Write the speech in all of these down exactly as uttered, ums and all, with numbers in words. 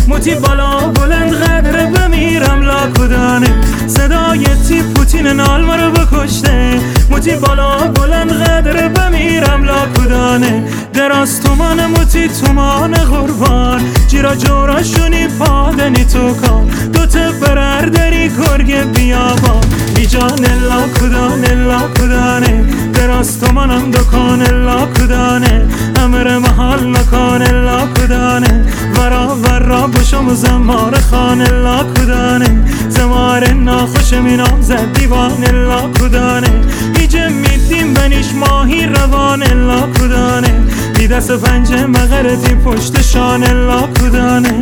موتی بالا بلند قدر بمیرم لاکودانه صدای تی پوتین نال مرا بکشته موتی بالا بلند قدر بمیرم لاکودانه دراز تومان موتی تومان قربان جیرا جورا شونی پادنی تو کن دوتا برر داری گرگ بیابان بی جان لاکودانه لاکودانه دراز تومانم دکان لاکودانه امر محال نکان لاکودانه ورا ورا بشم زمار خان لاکودانه زمار ناخوش مینام زد دیوان لاکودانه ایجه میدیم بنیش ماهی روان لاکودانه بی دست پنجه مغرتی پشت شان لاکودانه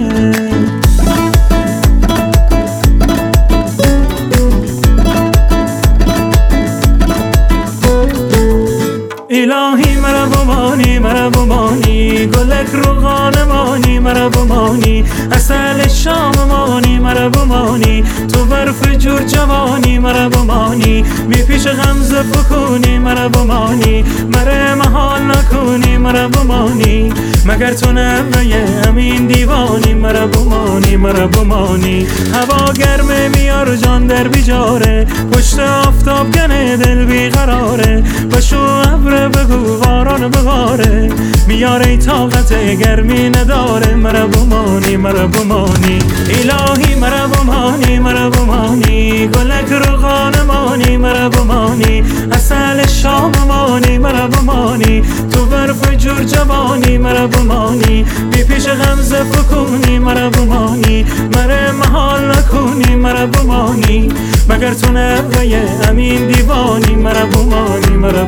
الهی مرا بمانی مرا بمانی گلک رو خانمانی مرا بمانی اصل شام مانی مرا بمانی تو برف جور جوانی مرا بمانی می پیش غمزه بکنی مرا بمانی مرا محال نکنی مرا بمانی مگر تو نویه امین دیوانی مرا بمانی مرا بمانی هوا گرمه میار جان در بیجاره پشت آفتاب گنه دل بیقراره بشو ابر بگو باران بباره میاره طاقت گرمی نداره مرا بمانی مرا بمانی الهی مرا بمانی مرا بمانی گلک رو خانمانی مرا بمانی اصل شام مانی مرا بمانی تو برف جور جوانی مرا بمانی بی پیش غمزه بکنی مرا بمانی مرا محال نکنی مرا بمانی مگر تو نویه امین دیوانی مرا بمانی مرا